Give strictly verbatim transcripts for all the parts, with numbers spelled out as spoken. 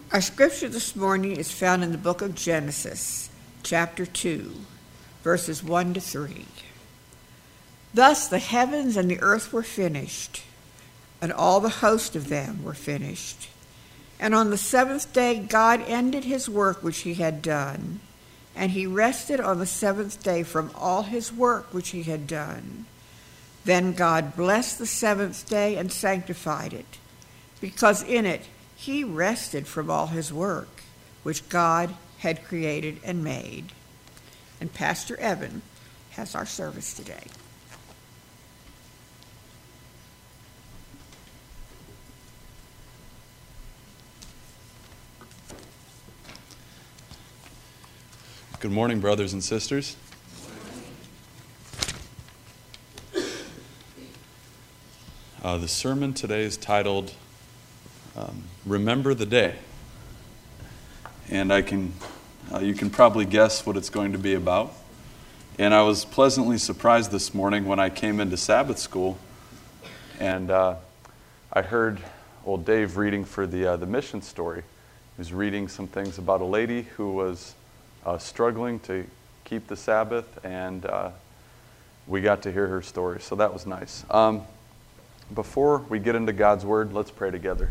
Our scripture this morning is found in the book of Genesis, chapter two, verses one to three. Thus the heavens and the earth were finished, and all the host of them were finished. And on the seventh day God ended his work which he had done, and he rested on the seventh day from all his work which he had done. Then God blessed the seventh day and sanctified it, because in it he rested from all his work, which God had created and made. And Pastor Evan has our service today. Good morning, brothers and sisters. Uh, the sermon today is titled Um, Remember the Day. And I can, uh, you can probably guess what it's going to be about. And I was pleasantly surprised this morning when I came into Sabbath school, and uh, I heard old Dave reading for the uh, the mission story. He was reading some things about a lady who was uh, struggling to keep the Sabbath, and uh, we got to hear her story. So that was nice. Um, before we get into God's Word, let's pray together.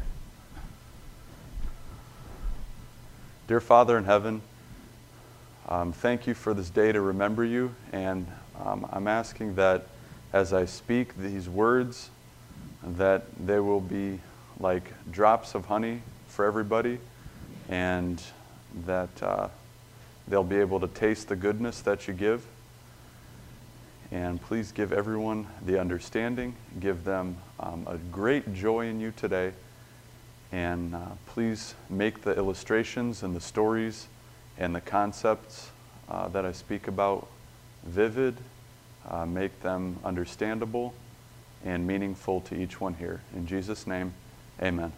Dear Father in heaven, um, thank you for this day to remember you, and um, I'm asking that as I speak these words, that they will be like drops of honey for everybody, and that uh, they'll be able to taste the goodness that you give. And please give everyone the understanding, give them um, a great joy in you today. And uh, please make the illustrations and the stories and the concepts uh, that I speak about vivid, uh, make them understandable and meaningful to each one here. In Jesus' name, amen.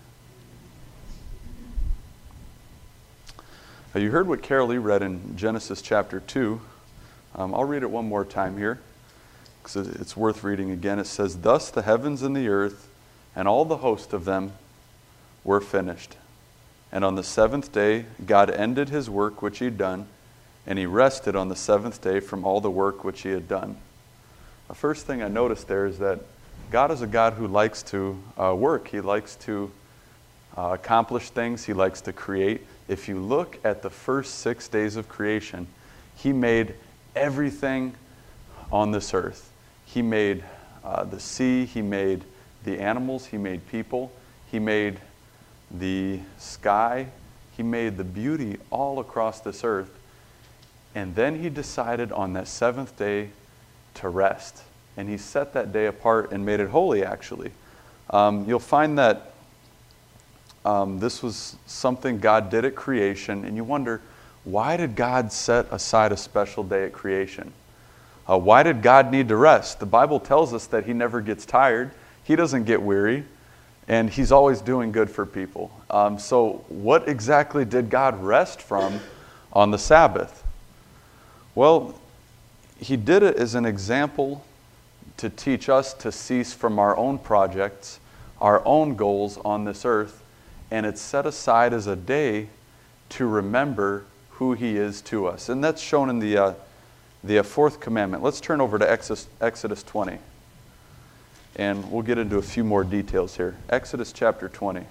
Uh, you heard what Carol Lee read in Genesis chapter two. Um, I'll read it one more time here because it's worth reading again. It says, "Thus the heavens and the earth and all the host of them were finished. And on the seventh day, God ended his work which he had done, and he rested on the seventh day from all the work which he had done." The first thing I noticed there is that God is a God who likes to uh, work. He likes to uh, accomplish things. He likes to create. If you look at the first six days of creation, he made everything on this earth. He made uh, the sea. He made the animals. He made people. He made the sky. He made the beauty all across this earth. And then he decided on that seventh day to rest. And he set that day apart and made it holy, actually. Um, you'll find that um, this was something God did at creation. And you wonder, why did God set aside a special day at creation? Uh, why did God need to rest? The Bible tells us that he never gets tired. He doesn't get weary. And he's always doing good for people. Um, so what exactly did God rest from on the Sabbath? Well, he did it as an example to teach us to cease from our own projects, our own goals on this earth, and it's set aside as a day to remember who he is to us. And that's shown in the, uh, the fourth commandment. Let's turn over to Exodus, Exodus twenty. And we'll get into a few more details here. Exodus chapter twenty.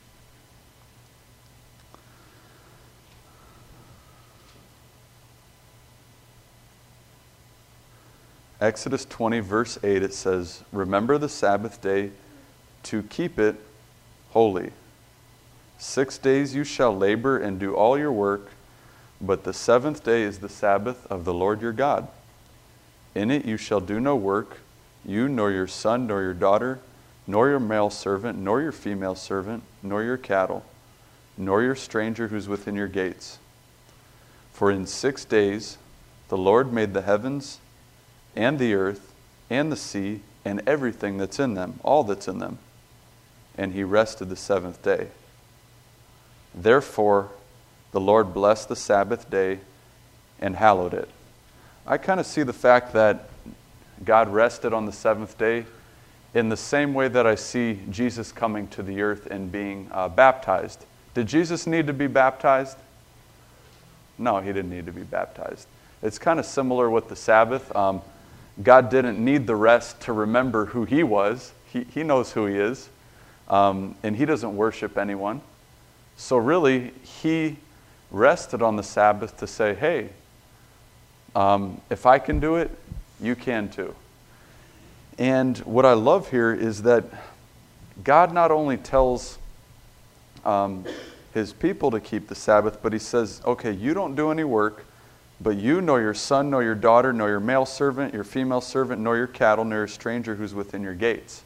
Exodus twenty, verse eight, it says, "Remember the Sabbath day to keep it holy. Six days you shall labor and do all your work, but the seventh day is the Sabbath of the Lord your God. In it you shall do no work, you, nor your son, nor your daughter, nor your male servant, nor your female servant, nor your cattle, nor your stranger who's within your gates. For in six days the Lord made the heavens and the earth and the sea and everything that's in them, all that's in them. And he rested the seventh day. Therefore the Lord blessed the Sabbath day and hallowed it." I kind of see the fact that God rested on the seventh day in the same way that I see Jesus coming to the earth and being uh, baptized Did Jesus need to be baptized? No, he didn't need to be baptized. It's kind of similar with the Sabbath. Um, God didn't need the rest to remember who he was. He, he knows who he is. Um, and he doesn't worship anyone. So really, he rested on the Sabbath to say, hey, um, if I can do it, you can too. And what I love here is that God not only tells um, his people to keep the Sabbath, but he says, okay, you don't do any work, but you, nor your son, nor your daughter, nor your male servant, your female servant, nor your cattle, nor your stranger who's within your gates.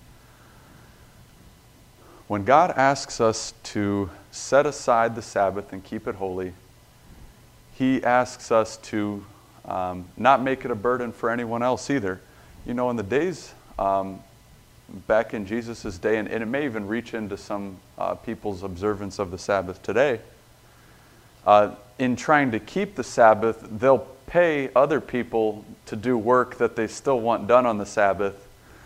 When God asks us to set aside the Sabbath and keep it holy, he asks us to um, not make it a burden for anyone else either. You know, in the days um, back in Jesus' day, and, and it may even reach into some uh, people's observance of the Sabbath today, uh, in trying to keep the Sabbath, they'll pay other people to do work that they still want done on the Sabbath,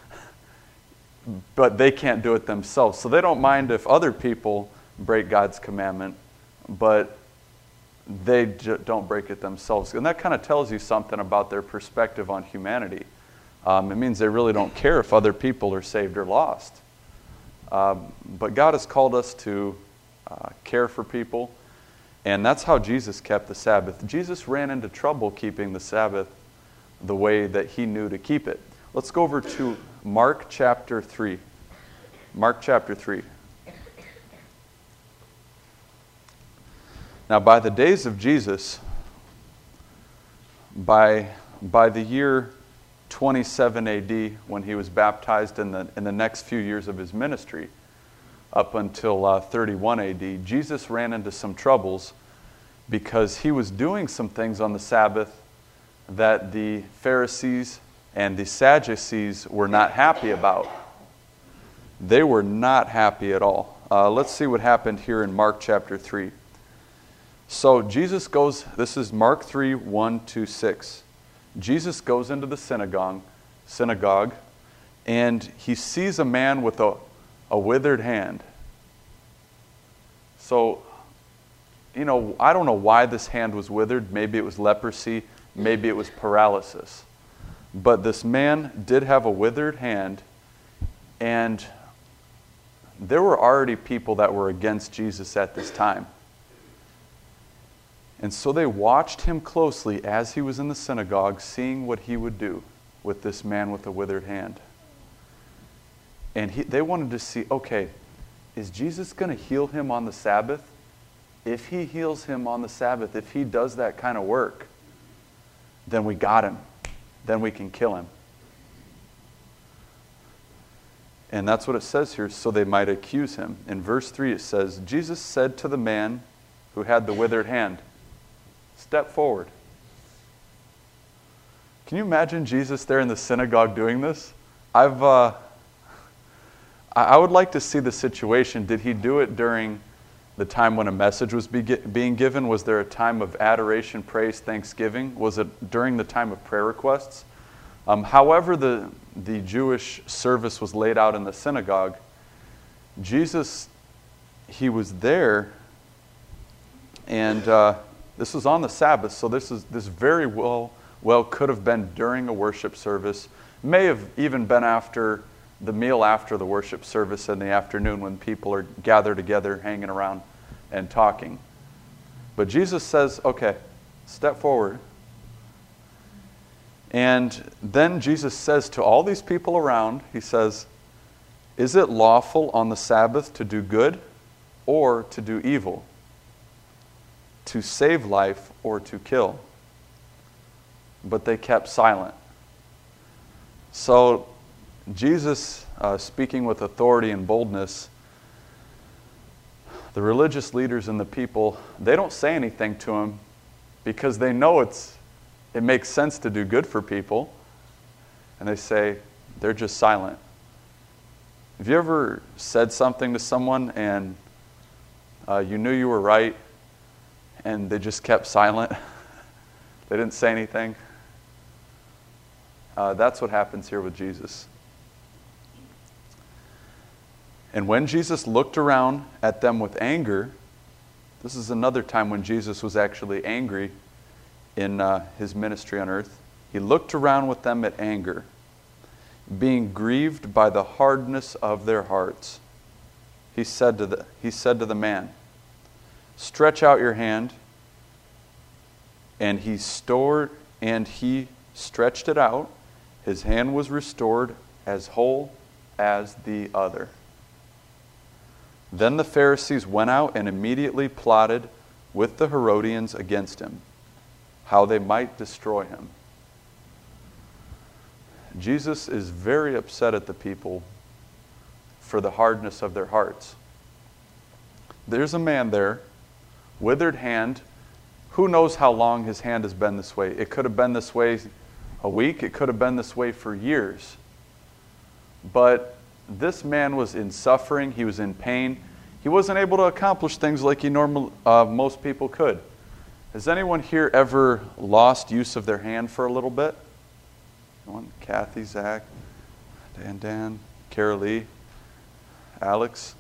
but they can't do it themselves. So they don't mind if other people break God's commandment, but they j- don't break it themselves. And that kind of tells you something about their perspective on humanity. Um, it means they really don't care if other people are saved or lost. Um, but God has called us to uh, care for people, and that's how Jesus kept the Sabbath. Jesus ran into trouble keeping the Sabbath the way that he knew to keep it. Let's go over to Mark chapter three. Mark chapter three. Now, by the days of Jesus, by, by the year twenty-seven A D, when he was baptized in the, in the next few years of his ministry, up until uh, thirty-one A D, Jesus ran into some troubles because he was doing some things on the Sabbath that the Pharisees and the Sadducees were not happy about. They were not happy at all. Uh, let's see what happened here in Mark chapter three. So Jesus goes, this is Mark three, one to six. Jesus goes into the synagogue, synagogue, and he sees a man with a, a withered hand. So, you know, I don't know why this hand was withered. Maybe it was leprosy. Maybe it was paralysis. But this man did have a withered hand, and there were already people that were against Jesus at this time. And so they watched him closely as he was in the synagogue, seeing what he would do with this man with a withered hand. And he, they wanted to see, okay, is Jesus going to heal him on the Sabbath? If he heals him on the Sabbath, if he does that kind of work, then we got him. Then we can kill him. And that's what it says here, so they might accuse him. In verse three it says, Jesus said to the man who had the withered hand, step forward. Can you imagine Jesus there in the synagogue doing this? I've, uh, I would like to see the situation. Did he do it during the time when a message was be- being given? Was there a time of adoration, praise, thanksgiving? Was it during the time of prayer requests? Um, however the, the Jewish service was laid out in the synagogue, Jesus, he was there, and uh, this was on the Sabbath, so this is this very well well could have been during a worship service, may have even been after the meal after the worship service in the afternoon when people are gathered together, hanging around and talking. But Jesus says, okay, step forward. And then Jesus says to all these people around, he says, is it lawful on the Sabbath to do good or to do evil? To save life or to kill? But they kept silent. So Jesus, uh, speaking with authority and boldness, the religious leaders and the people, they don't say anything to him because they know it's it makes sense to do good for people. And they say, they're just silent. Have you ever said something to someone and uh, you knew you were right and they just kept silent? They didn't say anything? Uh, that's what happens here with Jesus. And when Jesus looked around at them with anger, This is another time when Jesus was actually angry in uh, his ministry on earth. He looked around with them at anger, being grieved by the hardness of their hearts. He said to the, he said to the man, "Stretch out your hand." And he stored, and he stretched it out. His hand was restored as whole as the other. Then the Pharisees went out and immediately plotted with the Herodians against him, how they might destroy him. Jesus is very upset at the people for the hardness of their hearts. There's a man there, withered hand. Who knows how long his hand has been this way? It could have been this way a week. It could have been this way for years. But this man was in suffering. He was in pain. He wasn't able to accomplish things like he normal, uh, most people could. Has anyone here ever lost use of their hand for a little bit? Anyone? Kathy, Zach, Dan, Dan, Carol Lee, Alex.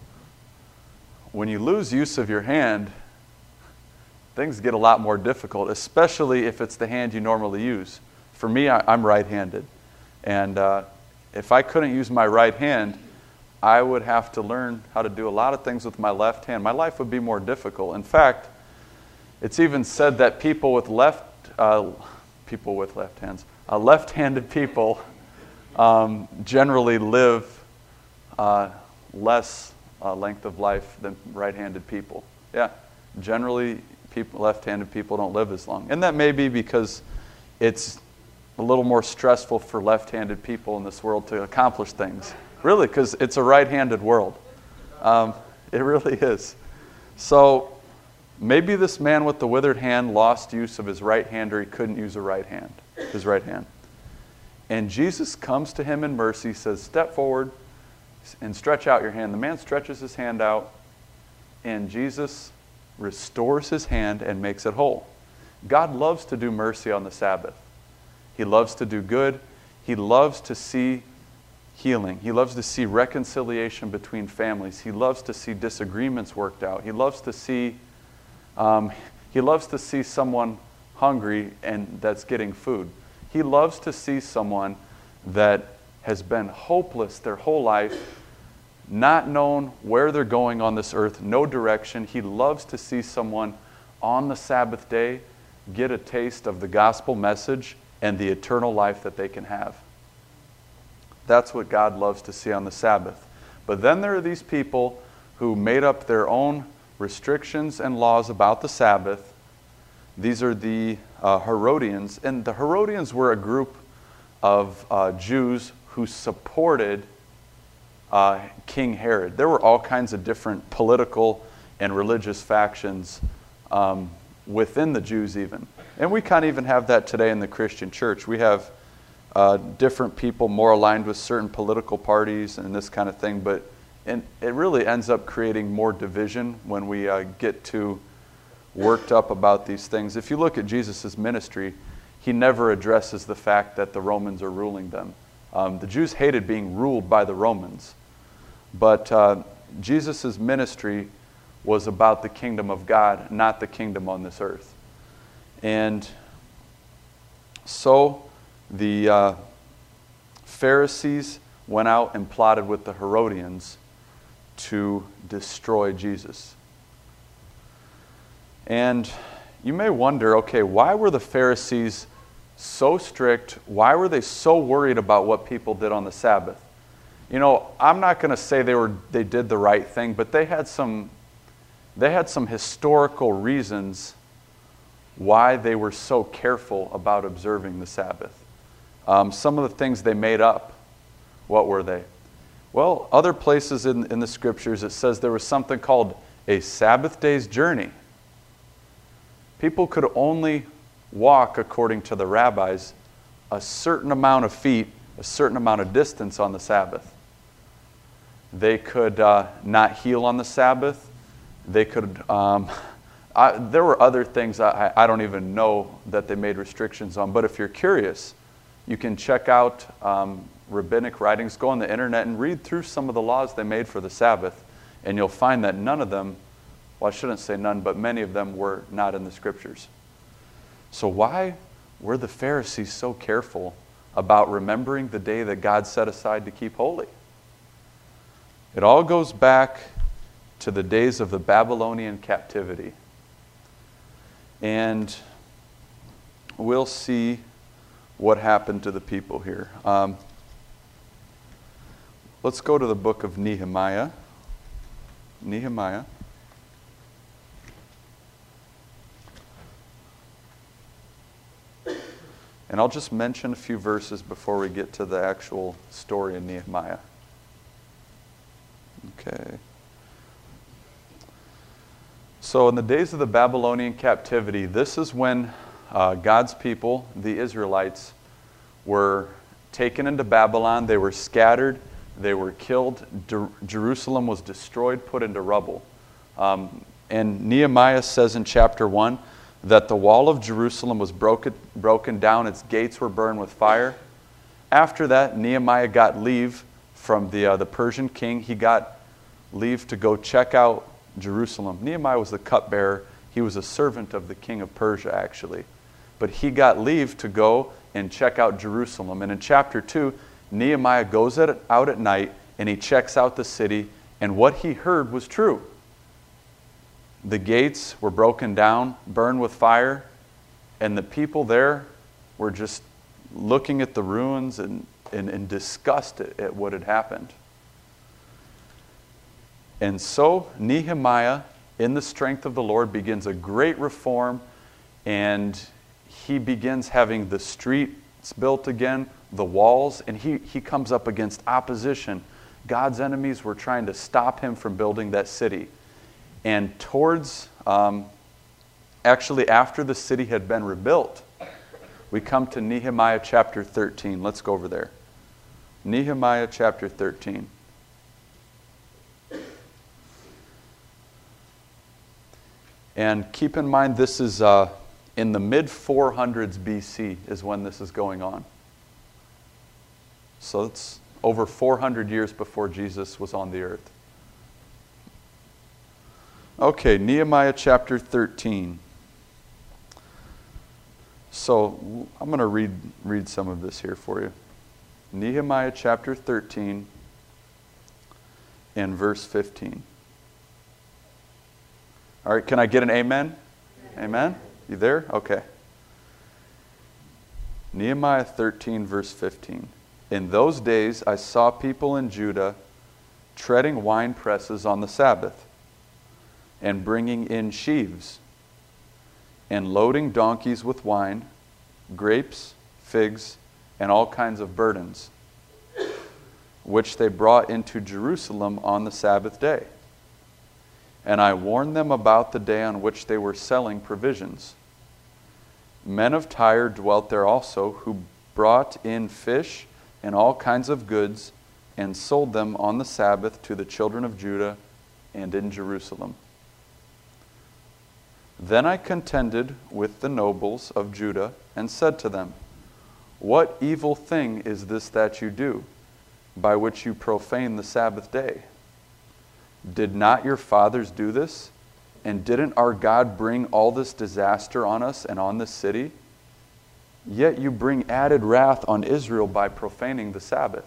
When you lose use of your hand, things get a lot more difficult, especially if it's the hand you normally use. For me, I, I'm right-handed. And uh, if I couldn't use my right hand, I would have to learn how to do a lot of things with my left hand. My life would be more difficult. In fact, it's even said that people with left, uh, people with left hands, uh, left-handed people um, generally live uh, less uh, length of life than right-handed people. Yeah, generally, people, left-handed people don't live as long. And that may be because it's a little more stressful for left-handed people in this world to accomplish things. Really, because it's a right-handed world. Um, it really is. So maybe this man with the withered hand lost use of his right hand, or he couldn't use a right hand, his right hand. And Jesus comes to him in mercy, says, "Step forward and stretch out your hand." The man stretches his hand out, and Jesus restores his hand and makes it whole. God loves to do mercy on the Sabbath. He loves to do good. He loves to see healing. He loves to see reconciliation between families. He loves to see disagreements worked out. He loves to see um, he loves to see someone hungry and that's getting food. He loves to see someone that has been hopeless their whole life, not known where they're going on this earth, no direction. He loves to see someone on the Sabbath day get a taste of the gospel message and the eternal life that they can have. That's what God loves to see on the Sabbath. But then there are these people who made up their own restrictions and laws about the Sabbath. These are the uh, Herodians. And the Herodians were a group of uh, Jews who supported uh, King Herod. There were all kinds of different political and religious factions um, within the Jews even. And we kind of even have that today in the Christian church. We have Uh, different people more aligned with certain political parties and this kind of thing, but and it really ends up creating more division when we uh, get too worked up about these things. If you look at Jesus' ministry, he never addresses the fact that the Romans are ruling them. Um, the Jews hated being ruled by the Romans, but uh, Jesus' ministry was about the kingdom of God, not the kingdom on this earth. And so the uh, Pharisees went out and plotted with the Herodians to destroy Jesus. And you may wonder, okay, why were the Pharisees so strict? Why were they so worried about what people did on the Sabbath? You know, I'm not going to say they were they did the right thing, but they had some they had some historical reasons why they were so careful about observing the Sabbath. Um, some of the things they made up, what were they? Well, other places in, in the scriptures it says there was something called a Sabbath day's journey. People could only walk, according to the rabbis, a certain amount of feet, a certain amount of distance on the Sabbath. They could uh, not heal on the Sabbath. They could... Um, I, there were other things I, I don't even know that they made restrictions on, but if you're curious, you can check out um, rabbinic writings, go on the internet and read through some of the laws they made for the Sabbath, and you'll find that none of them well, I shouldn't say none, but many of them were not in the Scriptures. So why were the Pharisees so careful about remembering the day that God set aside to keep holy? It all goes back to the days of the Babylonian captivity. And we'll see what happened to the people here. Um, let's go to the book of Nehemiah. Nehemiah. And I'll just mention a few verses before we get to the actual story in Nehemiah. Okay. So in the days of the Babylonian captivity, this is when uh, God's people, the Israelites, were taken into Babylon. They were scattered. They were killed. Jer- Jerusalem was destroyed, put into rubble. Um, and Nehemiah says in chapter one that the wall of Jerusalem was broken, broken down. Its gates were burned with fire. After that, Nehemiah got leave from the, uh, the Persian king. He got leave to go check out Jerusalem. Nehemiah was the cupbearer. He was a servant of the king of Persia, actually. But he got leave to go and check out Jerusalem. And in chapter two, Nehemiah goes at, out at night and he checks out the city, and what he heard was true. The gates were broken down, burned with fire, and the people there were just looking at the ruins and in, in disgust at, at what had happened. And so Nehemiah, in the strength of the Lord, begins a great reform, and he begins having the streets built again, the walls, and he, he comes up against opposition. God's enemies were trying to stop him from building that city. And towards, um, actually after the city had been rebuilt, we come to Nehemiah chapter thirteen. Let's go over there. Nehemiah chapter thirteen. And keep in mind, this is uh, in the mid four hundreds B C is when this is going on. So it's over four hundred years before Jesus was on the earth. Okay, Nehemiah chapter thirteen. So I'm going to read read some of this here for you. Nehemiah chapter thirteen and verse fifteen. All right, can I get an amen? Amen? You there? Okay. Nehemiah thirteen, verse fifteen. In those days I saw people in Judah treading wine presses on the Sabbath, and bringing in sheaves, and loading donkeys with wine, grapes, figs, and all kinds of burdens, which they brought into Jerusalem on the Sabbath day. And I warned them about the day on which they were selling provisions. Men of Tyre dwelt there also, who brought in fish and all kinds of goods, and sold them on the Sabbath to the children of Judah and in Jerusalem. Then I contended with the nobles of Judah and said to them, what evil thing is this that you do, by which you profane the Sabbath day? Did not your fathers do this? And didn't our God bring all this disaster on us and on this city? Yet you bring added wrath on Israel by profaning the Sabbath.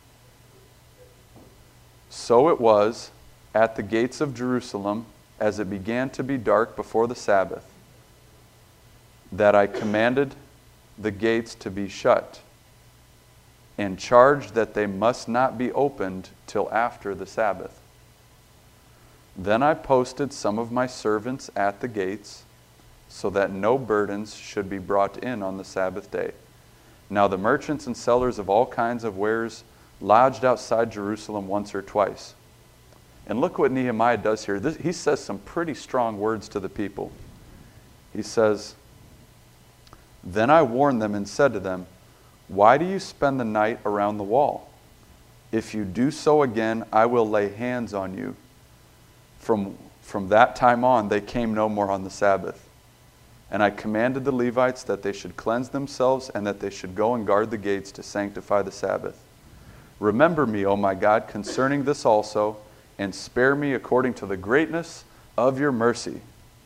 So it was at the gates of Jerusalem, as it began to be dark before the Sabbath, that I commanded the gates to be shut, and charged that they must not be opened till after the Sabbath. Then I posted some of my servants at the gates, so that no burdens should be brought in on the Sabbath day. Now the merchants and sellers of all kinds of wares lodged outside Jerusalem once or twice. And look what Nehemiah does here. This, he says some pretty strong words to the people. He says, then I warned them and said to them, why do you spend the night around the wall? If you do so again, I will lay hands on you. From, from that time on, they came no more on the Sabbath. And I commanded the Levites that they should cleanse themselves and that they should go and guard the gates to sanctify the Sabbath. Remember me, O my God, concerning this also, and spare me according to the greatness of your mercy.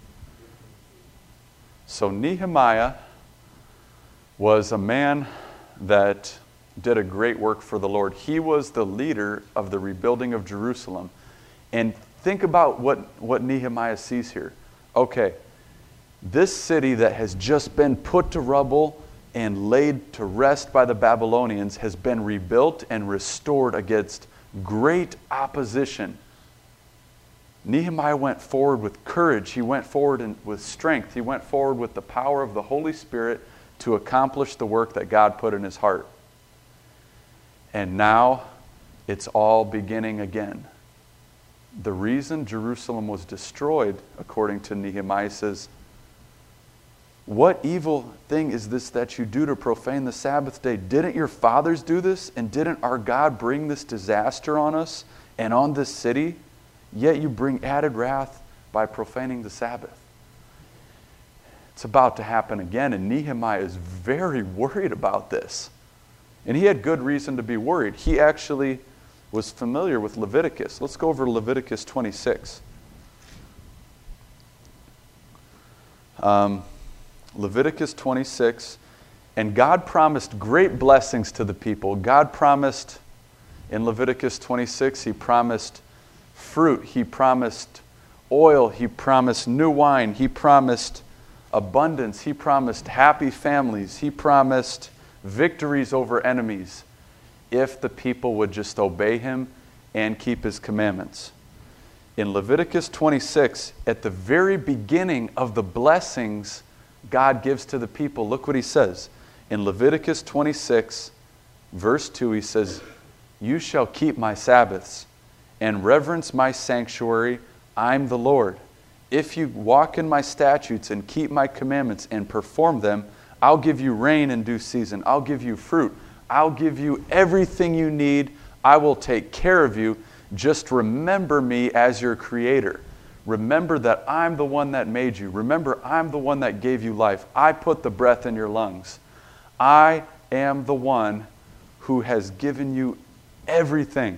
So Nehemiah was a man that did a great work for the Lord. He was the leader of the rebuilding of Jerusalem. And think about what, what Nehemiah sees here. Okay, this city that has just been put to rubble and laid to rest by the Babylonians has been rebuilt and restored against great opposition. Nehemiah went forward with courage. He went forward in, with strength. He went forward with the power of the Holy Spirit to accomplish the work that God put in his heart. And now it's all beginning again. The reason Jerusalem was destroyed, according to Nehemiah, says, what evil thing is this that you do to profane the Sabbath day? Didn't your fathers do this? And didn't our God bring this disaster on us and on this city? Yet you bring added wrath by profaning the Sabbath. It's about to happen again, and Nehemiah is very worried about this. And he had good reason to be worried. He actually was familiar with Leviticus. Let's go over to Leviticus twenty-six. Um, Leviticus twenty-six. And God promised great blessings to the people. God promised, in Leviticus twenty-six, He promised fruit. He promised oil. He promised new wine. He promised abundance. He promised happy families. He promised victories over enemies if the people would just obey Him and keep His commandments. In Leviticus twenty-six, at the very beginning of the blessings God gives to the people, look what He says. In Leviticus twenty-six, verse two, He says, "You shall keep my Sabbaths and reverence my sanctuary. I'm the Lord. If you walk in my statutes and keep my commandments and perform them, I'll give you rain in due season. I'll give you fruit. I'll give you everything you need. I will take care of you. Just remember me as your creator. Remember that I'm the one that made you. Remember, I'm the one that gave you life. I put the breath in your lungs. I am the one who has given you everything.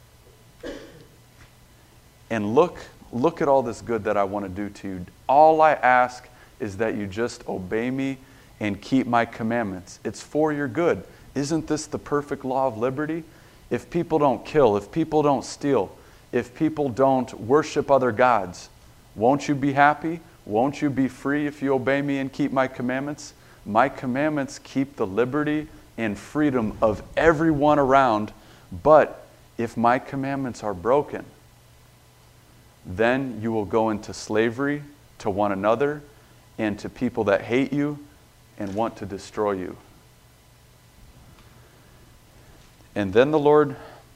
And look, look at all this good that I want to do to you. All I ask is that you just obey me and keep my commandments. It's for your good. Isn't this the perfect law of liberty? If people don't kill, if people don't steal, if people don't worship other gods, won't you be happy? Won't you be free if you obey me and keep my commandments? My commandments keep the liberty and freedom of everyone around, but if my commandments are broken, then you will go into slavery to one another and to people that hate you and want to destroy you. And then the Lord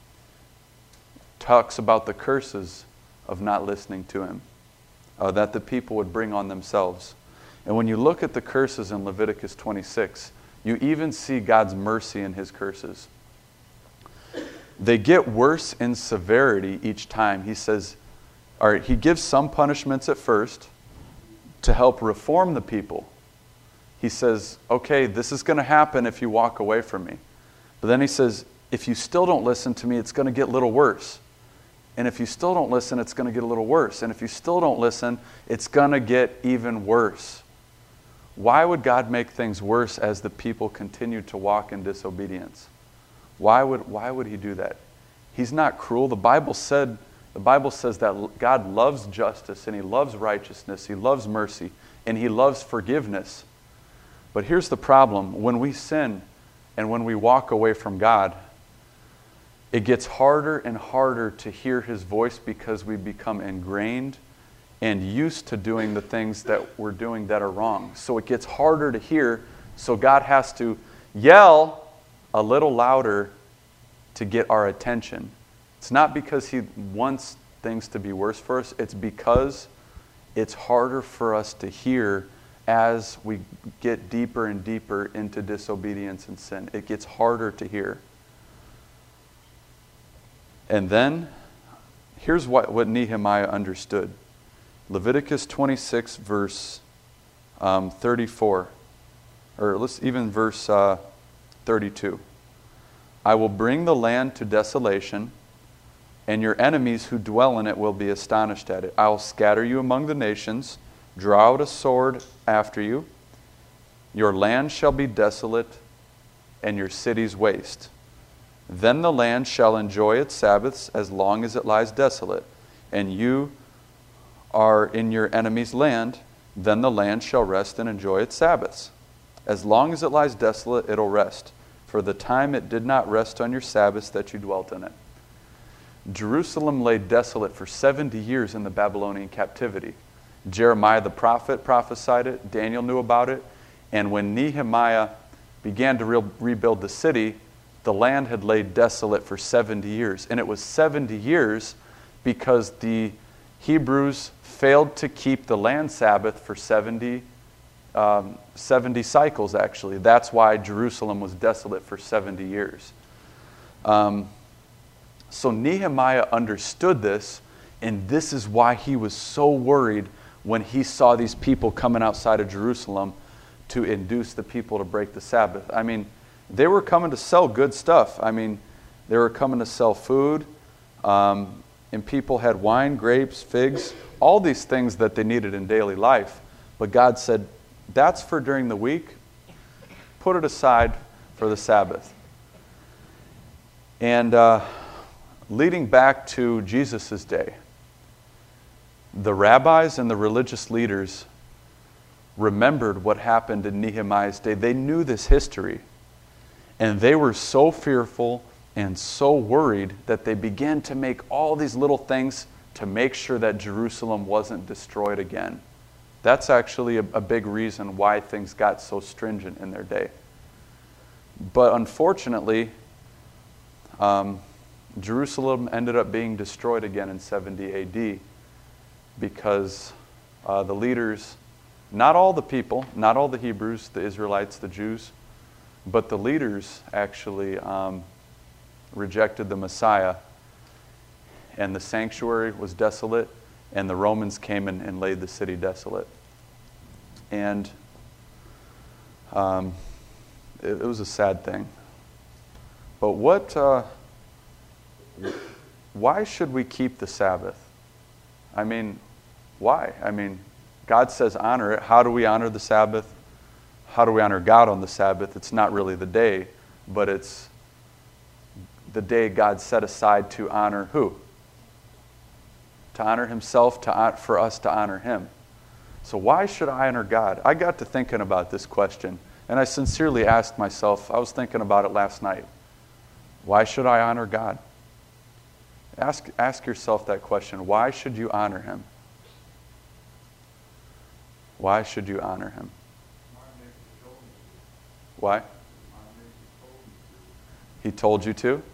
talks about the curses of not listening to Him, uh, that the people would bring on themselves. And when you look at the curses in Leviticus twenty-six, you even see God's mercy in His curses. They get worse in severity each time. He says, all right, He gives some punishments at first to help reform the people. He says, okay, this is going to happen if you walk away from me. But then He says, if you still don't listen to me, it's going to get a little worse. And if you still don't listen, it's going to get a little worse. And if you still don't listen, it's going to get even worse. Why would God make things worse as the people continue to walk in disobedience? Why would, why would He do that? He's not cruel. The Bible said, the Bible says that God loves justice and He loves righteousness. He loves mercy and He loves forgiveness. But here's the problem. When we sin and when we walk away from God, it gets harder and harder to hear His voice because we become ingrained and used to doing the things that we're doing that are wrong. So it gets harder to hear, so God has to yell a little louder to get our attention. It's not because He wants things to be worse for us, it's because it's harder for us to hear as we get deeper and deeper into disobedience and sin. It gets harder to hear. And then, here's what, what Nehemiah understood. Leviticus twenty-six, verse um, thirty-four. Or let's even verse uh, thirty-two. I will bring the land to desolation. and your enemies who dwell in it will be astonished at it. I will scatter you among the nations, draw out a sword after you. Your land shall be desolate, and your cities waste. Then the land shall enjoy its Sabbaths as long as it lies desolate, and you are in your enemy's land. Then the land shall rest and enjoy its Sabbaths. As long as it lies desolate, it'll rest. For the time it did not rest on your Sabbaths that you dwelt in it. Jerusalem lay desolate for seventy years in the Babylonian captivity. Jeremiah the prophet prophesied it. Daniel knew about it. And when Nehemiah began to re- rebuild the city, the land had laid desolate for seventy years. And it was seventy years because the Hebrews failed to keep the land Sabbath for seventy, um, seventy cycles, actually. That's why Jerusalem was desolate for seventy years. Um, so Nehemiah understood this, and this is why he was so worried when he saw these people coming outside of Jerusalem to induce the people to break the Sabbath. I mean, they were coming to sell good stuff. I mean, they were coming to sell food, um, and people had wine, grapes, figs, all these things that they needed in daily life. But God said, that's for during the week. Put it aside for the Sabbath. And uh, leading back to Jesus' day, the rabbis and the religious leaders remembered what happened in Nehemiah's day. They knew this history. And they were so fearful and so worried that they began to make all these little things to make sure that Jerusalem wasn't destroyed again. That's actually a, a big reason why things got so stringent in their day. But unfortunately, um, Jerusalem ended up being destroyed again in seventy A D because uh, the leaders, not all the people, not all the Hebrews, the Israelites, the Jews, but the leaders actually um, rejected the Messiah, and the sanctuary was desolate, and the Romans came in and laid the city desolate. And um, it, it was a sad thing. But what? Uh, why should we keep the Sabbath? I mean, why? I mean, God says honor it. How do we honor the Sabbath? How do we honor God on the Sabbath? It's not really the day, but it's the day God set aside to honor who? To honor Himself, to for us to honor Him. So why should I honor God? I got to thinking about this question, and I sincerely asked myself, I was thinking about it last night. Why should I honor God? Ask, ask yourself that question. Why should you honor Him? Why should you honor Him? Why? He told you to?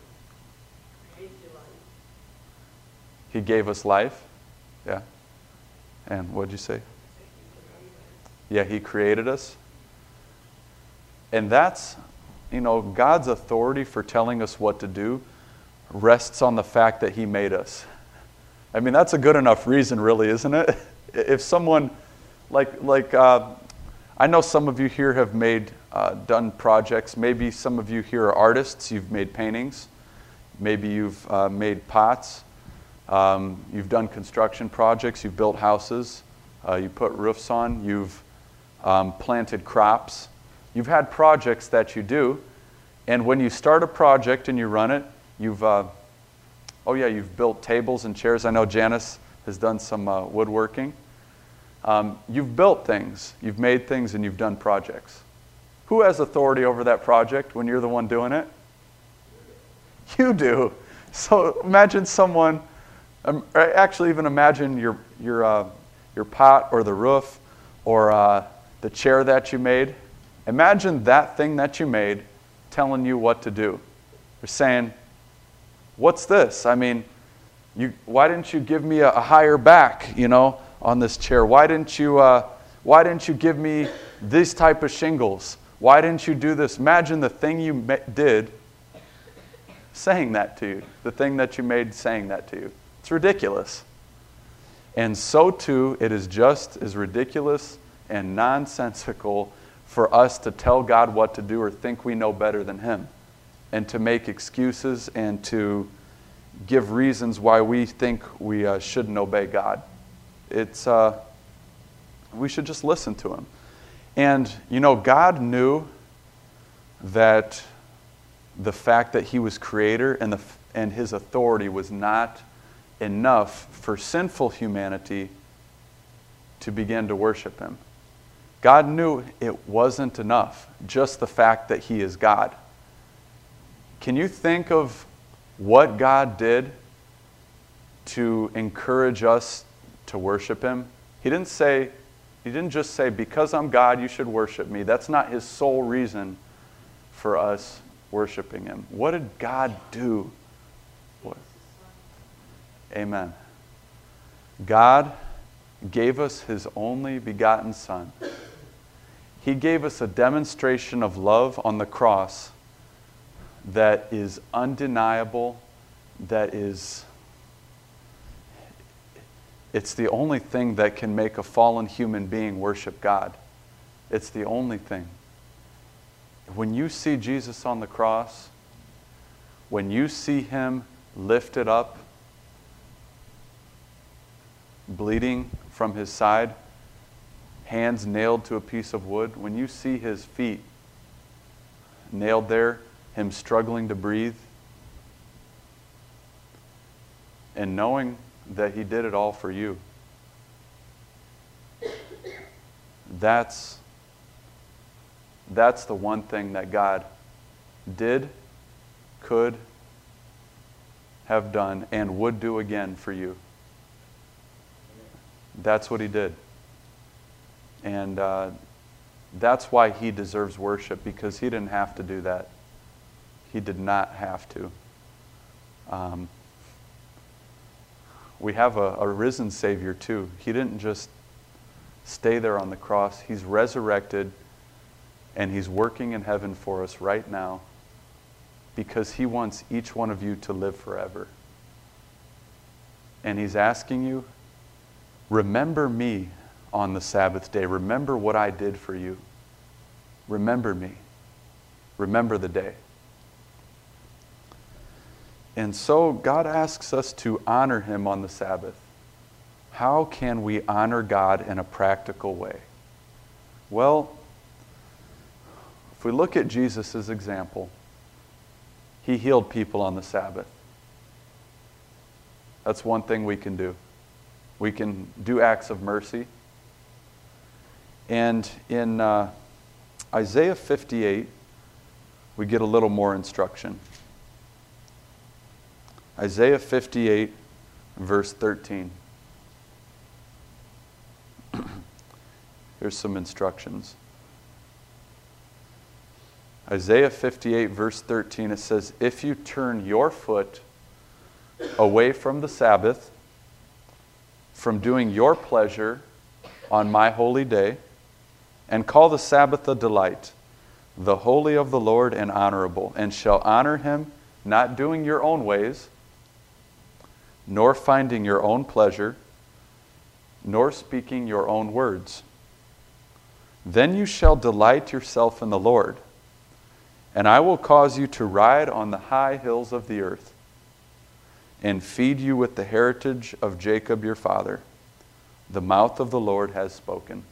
He gave us life? Yeah. And what did you say? Yeah, He created us. And that's, you know, God's authority for telling us what to do rests on the fact that He made us. I mean, that's a good enough reason, really, isn't it? If someone, like, like uh, I know some of you here have made, uh, done projects. Maybe some of you here are artists. You've made paintings. Maybe you've uh, made pots. Um, you've done construction projects. You've built houses. Uh, you put roofs on. You've um, planted crops. You've had projects that you do. And when you start a project and you run it, you've, uh, oh yeah, you've built tables and chairs. I know Janice has done some uh, woodworking. Um, you've built things, you've made things, and you've done projects. Who has authority over that project when you're the one doing it? You do. So imagine someone, um, actually even imagine your your uh, your pot or the roof or uh, the chair that you made. Imagine that thing that you made telling you what to do. They're saying, what's this? I mean, you, why didn't you give me a, a higher back, you know, on this chair? Why didn't you uh, why didn't you give me these type of shingles? Why didn't you do this? Imagine the thing you ma- did saying that to you. The thing that you made saying that to you. It's ridiculous. And so too, it is just as ridiculous and nonsensical for us to tell God what to do or think we know better than Him, and to make excuses and to give reasons why we think we uh, shouldn't obey God. It's uh, we should just listen to him. And, you know, God knew that the fact that he was creator and, the, and his authority was not enough for sinful humanity to begin to worship him. God knew it wasn't enough, just the fact that he is God. Can you think of what God did to encourage us to worship him? He didn't say, he didn't just say, because I'm God, you should worship me. That's not his sole reason for us worshiping him. What did God do? What? Amen. God gave us his only begotten Son. He gave us a demonstration of love on the cross that is undeniable, that is, it's the only thing that can make a fallen human being worship God. It's the only thing. When you see Jesus on the cross, when you see him lifted up, bleeding from his side, hands nailed to a piece of wood, when you see his feet nailed there, him struggling to breathe, and knowing that he did it all for you, that's that's the one thing that God did, could have done, and would do again for you. That's what he did. And uh, that's why he deserves worship, because he didn't have to do that. He did not have to. Um, we have a, a risen Savior too. He didn't just stay there on the cross. He's resurrected, and he's working in heaven for us right now, because he wants each one of you to live forever. And he's asking you, remember me on the Sabbath day. Remember what I did for you. Remember me. Remember the day. And so God asks us to honor him on the Sabbath. How can we honor God in a practical way? Well, if we look at Jesus' example, he healed people on the Sabbath. That's one thing we can do. We can do acts of mercy. And in uh, Isaiah fifty-eight, we get a little more instruction. Isaiah fifty-eight, verse thirteen. Here's some instructions. Isaiah fifty-eight, verse thirteen, it says, if you turn your foot away from the Sabbath, from doing your pleasure on my holy day, and call the Sabbath a delight, the holy of the Lord and honorable, and shall honor him, not doing your own ways, nor finding your own pleasure, nor speaking your own words. Then you shall delight yourself in the Lord, and I will cause you to ride on the high hills of the earth, and feed you with the heritage of Jacob your father. The mouth of the Lord has spoken.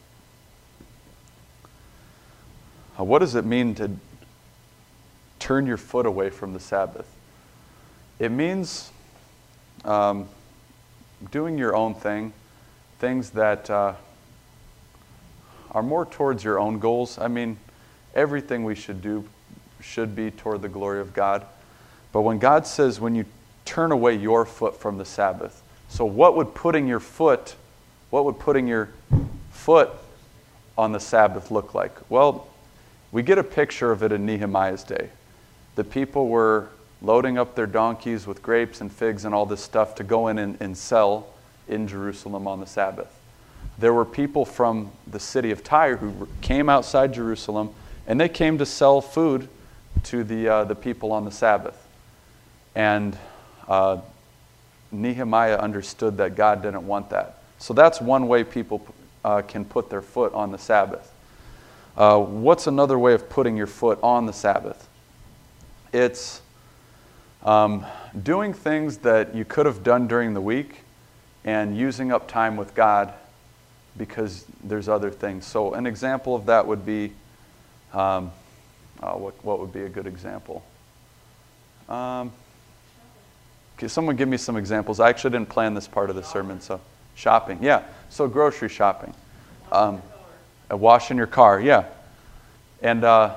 Now, what does it mean to turn your foot away from the Sabbath? It means um, doing your own thing, things that uh, are more towards your own goals. I mean, everything we should do should be toward the glory of God. But when God says, when you turn away your foot from the Sabbath, so what would putting your foot, what would putting your foot on the Sabbath look like? Well, we get a picture of it in Nehemiah's day. The people were loading up their donkeys with grapes and figs and all this stuff to go in and, and sell in Jerusalem on the Sabbath. There were people from the city of Tyre who came outside Jerusalem, and they came to sell food to the uh, the people on the Sabbath. And uh, Nehemiah understood that God didn't want that. So that's one way people uh, can put their foot on the Sabbath. Uh, what's another way of putting your foot on the Sabbath? It's um, doing things that you could have done during the week and using up time with God because there's other things. So an example of that would be, um, uh, what, what would be a good example? Um, okay, someone give me some examples. I actually didn't plan this part of the sermon, so shopping. Yeah, so grocery shopping. Um, uh, washing your car, yeah. And uh,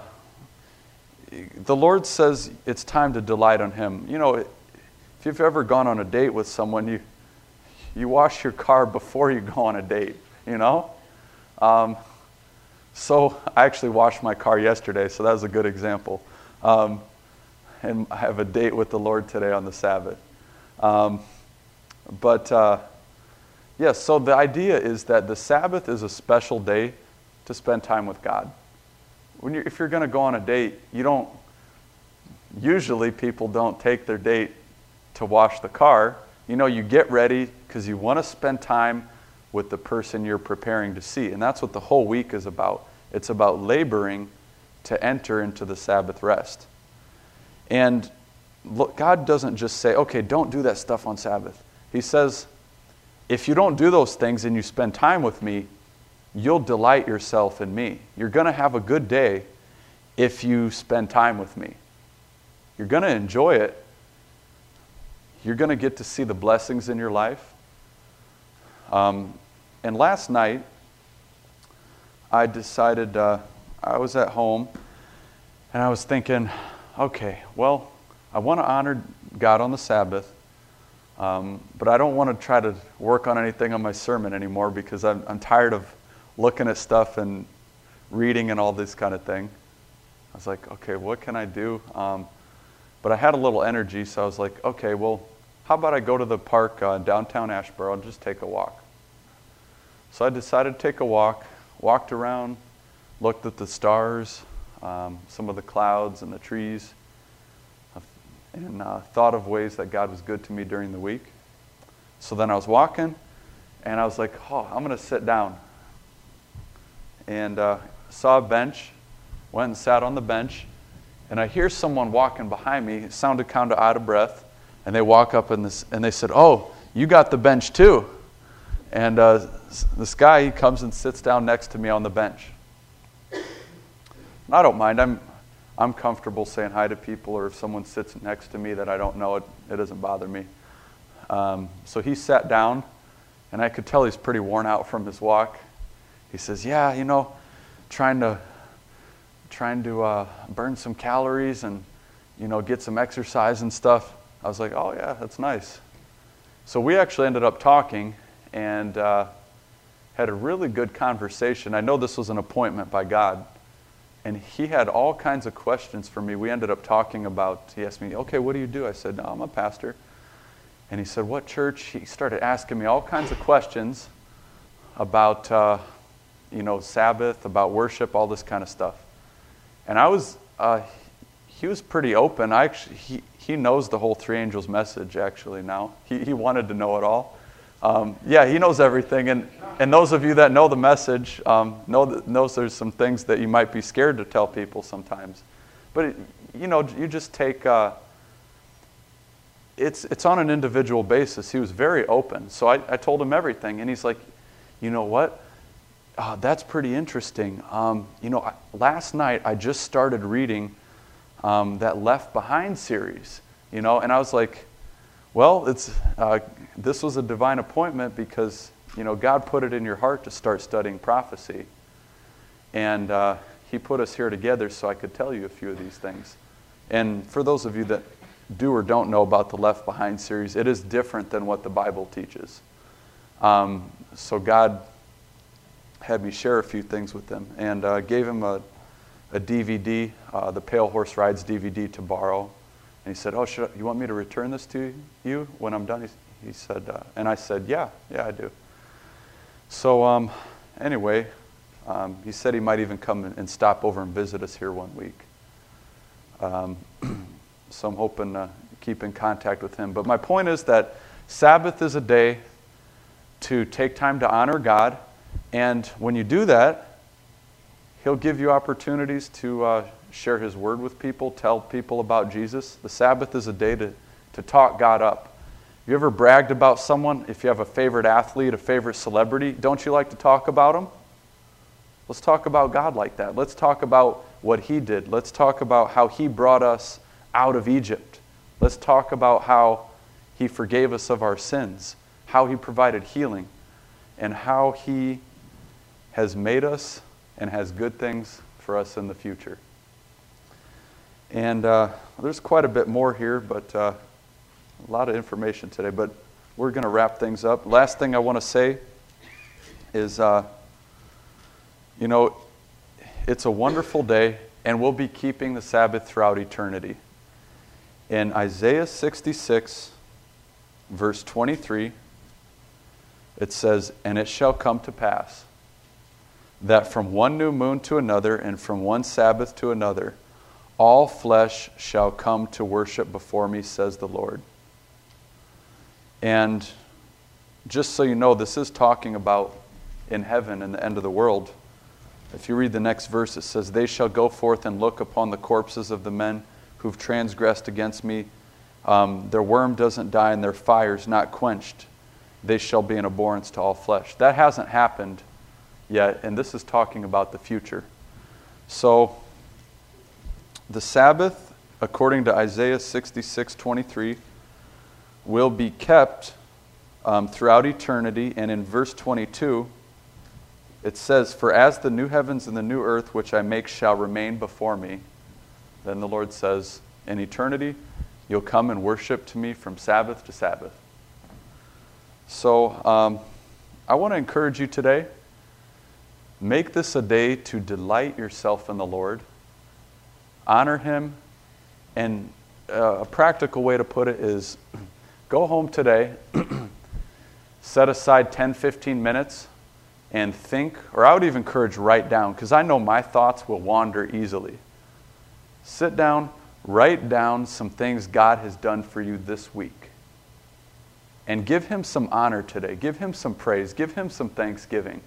the Lord says it's time to delight on Him. You know, if you've ever gone on a date with someone, you you wash your car before you go on a date, you know? Um, so I actually washed my car yesterday, so that was a good example. Um, and I have a date with the Lord today on the Sabbath. Um, but, uh, yes, yeah, so the idea is that the Sabbath is a special day to spend time with God. When you're, if you're going to go on a date, you don't, usually people don't take their date to wash the car. You know, you get ready because you want to spend time with the person you're preparing to see. And that's what the whole week is about. It's about laboring to enter into the Sabbath rest. And look, God doesn't just say, okay, don't do that stuff on Sabbath. He says, if you don't do those things and you spend time with me, you'll delight yourself in me. You're going to have a good day if you spend time with me. You're going to enjoy it. You're going to get to see the blessings in your life. Um, and last night, I decided, uh, I was at home, and I was thinking, okay, well, I want to honor God on the Sabbath, um, but I don't want to try to work on anything on my sermon anymore because I'm, I'm tired of looking at stuff and reading and all this kind of thing. I was like, okay, what can I do? Um, but I had a little energy, so I was like, okay, well, how about I go to the park uh, downtown Asheboro and just take a walk? So I decided to take a walk, walked around, looked at the stars, um, some of the clouds and the trees, and uh, thought of ways that God was good to me during the week. So then I was walking, and I was like, oh, I'm going to sit down. And uh, saw a bench, went and sat on the bench, and I hear someone walking behind me. It sounded kind of out of breath. And they walk up and, this, and they said, oh, you got the bench too. And uh, this guy, he comes and sits down next to me on the bench. And I don't mind. I'm I'm comfortable saying hi to people, or if someone sits next to me that I don't know, it, it doesn't bother me. Um, so he sat down, and I could tell he's pretty worn out from his walk. He says, yeah, you know, trying to, trying to uh, burn some calories and, you know, get some exercise and stuff. I was like, oh, yeah, that's nice. So we actually ended up talking and uh, had a really good conversation. I know this was an appointment by God. And he had all kinds of questions for me. We ended up talking about, he asked me, okay, what do you do? I said, no, I'm a pastor. And he said, what church? He started asking me all kinds of questions about, uh, you know, Sabbath, about worship, all this kind of stuff. And I was... Uh, He was pretty open. I actually, he, he knows the whole three angels message actually now. He he wanted to know it all. Um, yeah, he knows everything. And, and those of you that know the message um, know that, knows there's some things that you might be scared to tell people sometimes. But, it, you know, you just take... Uh, it's it's on an individual basis. He was very open. So I, I told him everything. And he's like, you know what? Uh, that's pretty interesting. Um, you know, last night I just started reading... Um, that Left Behind series, you know, and I was like, well, it's uh, this was a divine appointment because, you know, God put it in your heart to start studying prophecy. And uh, He put us here together so I could tell you a few of these things. And for those of you that do or don't know about the Left Behind series, it is different than what the Bible teaches. Um, so God had me share a few things with them and uh, gave him a a D V D, uh, the Pale Horse Rides D V D to borrow. And he said, oh, should I, you want me to return this to you when I'm done? He, he said, uh, and I said, yeah, yeah, I do. So um, anyway, um, he said he might even come and stop over and visit us here one week. Um, so I'm hoping to keep in contact with him. But my point is that Sabbath is a day to take time to honor God. And when you do that, He'll give you opportunities to uh, share His Word with people, tell people about Jesus. The Sabbath is a day to to talk God up. Have you ever bragged about someone? If you have a favorite athlete, a favorite celebrity, don't you like to talk about them? Let's talk about God like that. Let's talk about what He did. Let's talk about how He brought us out of Egypt. Let's talk about how He forgave us of our sins, how He provided healing, and how He has made us and has good things for us in the future. And uh, there's quite a bit more here, but uh, a lot of information today. But we're going to wrap things up. Last thing I want to say is, uh, you know, it's a wonderful day, and we'll be keeping the Sabbath throughout eternity. In Isaiah sixty-six, verse twenty-three, it says, "And it shall come to pass that from one new moon to another, and from one Sabbath to another, all flesh shall come to worship before me, says the Lord." And just so you know, this is talking about in heaven and the end of the world. If you read the next verse, it says, "They shall go forth and look upon the corpses of the men who've transgressed against me. Um, their worm doesn't die and their fire's not quenched. They shall be an abhorrence to all flesh." That hasn't happened yet, and this is talking about the future. So, the Sabbath, according to Isaiah sixty-six twenty-three, will be kept um, throughout eternity. And in verse twenty-two, it says, "For as the new heavens and the new earth which I make shall remain before me," then the Lord says, in eternity, you'll come and worship to me from Sabbath to Sabbath. So um, I want to encourage you today, make this a day to delight yourself in the Lord, honor Him, and uh, a practical way to put it is, go home today, set aside ten, fifteen minutes, and think, or I would even encourage write down, because I know my thoughts will wander easily. Sit down, write down some things God has done for you this week. And give Him some honor today. Give Him some praise. Give Him some thanksgiving.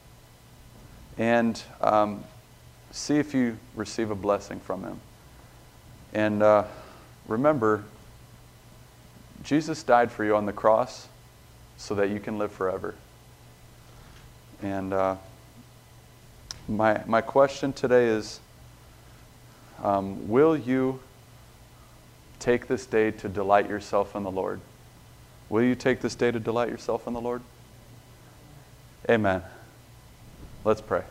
And um, see if you receive a blessing from Him. And uh, remember, Jesus died for you on the cross so that you can live forever. And uh, my my question today is, um, will you take this day to delight yourself in the Lord? Will you take this day to delight yourself in the Lord? Amen. Let's pray.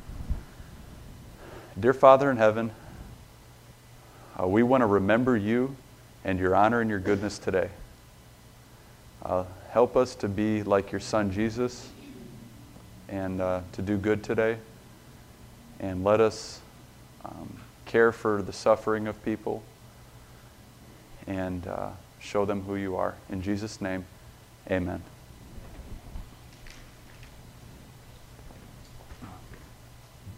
Dear Father in heaven, uh, we want to remember you and your honor and your goodness today. Uh, help us to be like your Son Jesus, and uh, to do good today. And let us um, care for the suffering of people and uh, show them who you are. In Jesus' name, amen.